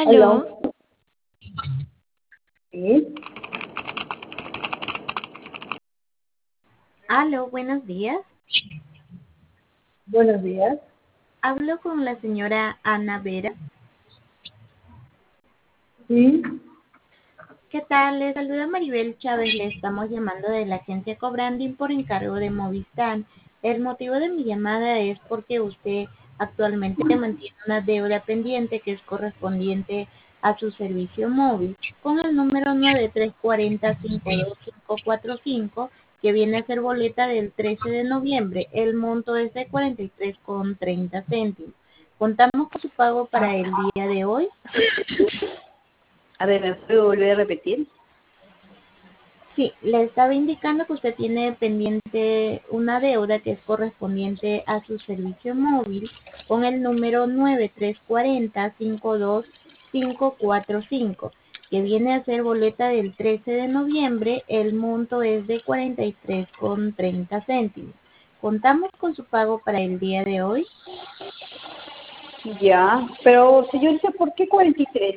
Aló. Aló, Sí, aló, buenos días. buenos días. Hablo con la señora Ana Vera. Sí, ¿Qué tal? Le saluda Maribel Chávez. Le estamos llamando de la agencia Cobranding por encargo de Movistar. El motivo de mi llamada es porque usted actualmente mantiene una deuda pendiente que es correspondiente a su servicio móvil con el número 9340-52545, que viene a ser boleta del 13 de noviembre. El monto es de 43,30 céntimos. Contamos con su pago para el día de hoy. a ver, ¿me puede volver a repetir? Sí, le estaba indicando que usted tiene pendiente una deuda que es correspondiente a su servicio móvil con el número 9340-52545, que viene a ser boleta del 13 de noviembre. El monto es de 43,30 céntimos. Contamos con su pago para el día de hoy. Ya, pero señorita, ¿por qué 43?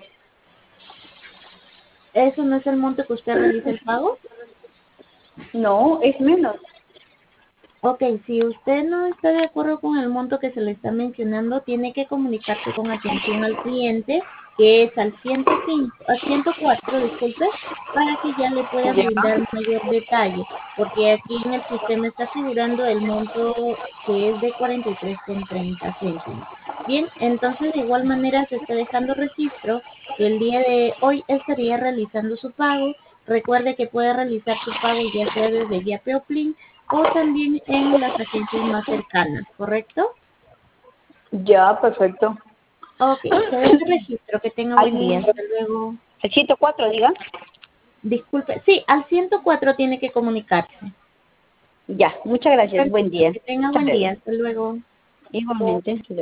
¿Eso no es el monto que usted realiza el pago? No, es menos. Ok, si usted no está de acuerdo con el monto que se le está mencionando, tiene que comunicarse con atención al cliente, que es al 105, a 104, disculpe, para que ya le pueda Ya, brindar mayor detalle, porque aquí en el sistema está figurando el monto que es de 43,30 céntimos. Bien, entonces de igual manera se está dejando registro que el día de hoy estaría realizando su pago. Recuerde que puede realizar su pago ya sea desde Yape o Plin o también en las agencias más cercanas, ¿correcto? ya, perfecto. Ok, se deja registro, que tenga buen día, Al, hasta luego. al 104, diga. Disculpe, sí, al 104 tiene que comunicarse. Ya, muchas gracias. Buen Perfecto, día. que tenga Hasta buen luego. día, hasta luego. Igualmente.